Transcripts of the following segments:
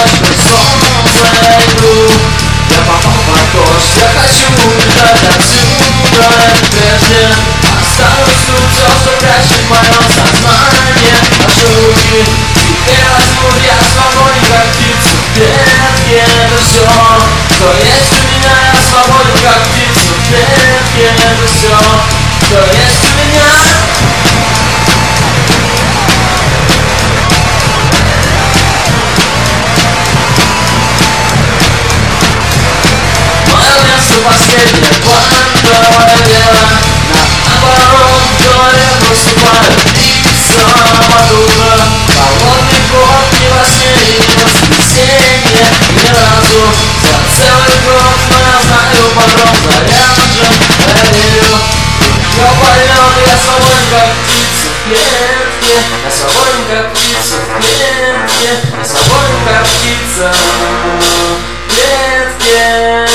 сквозь солнце иду. Я попал под дождь, я хочу убежать отсюда. Прежде останусь тут, все, что прячет мое сознание. Ошибки теперь возьму, я свободен, как птица в клетке. Это все, что есть у меня, я свободен, как птица в клетке. Это все, что есть у меня. Последнее плановое дело. Наоборот, в голове наступает лица мадура. Холодный год, ни во сне, ни в воскресенье, ни разу за целый год. Но я знаю, подром заряжен, я верю. Я поймет, я свободен, как птица в клетке. Я свободен, как птица в клетке. Я свободен, как птица в клетке.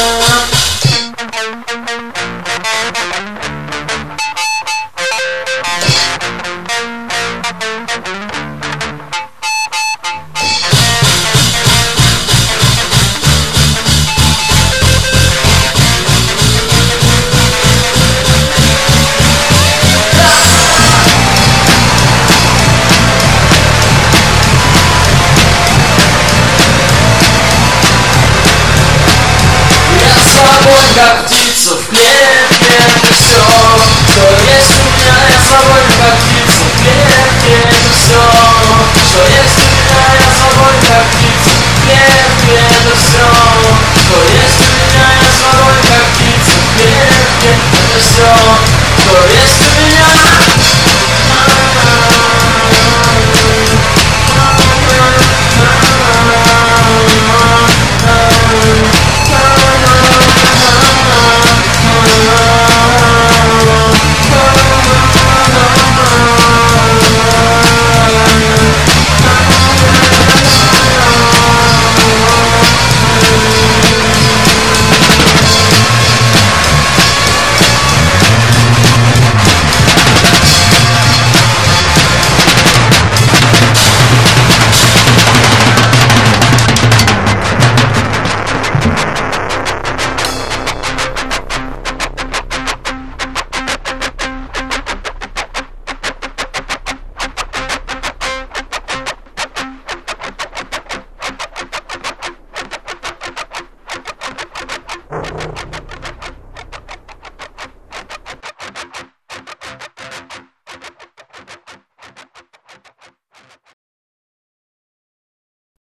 Как птица в клетке, это все, что есть у меня. Я свободен, как птица в клетке, это все, что есть у меня. Я свободен, как птица в клетке, это все, что есть у меня. Я свободен, как птица в клетке, это все, что есть у меня.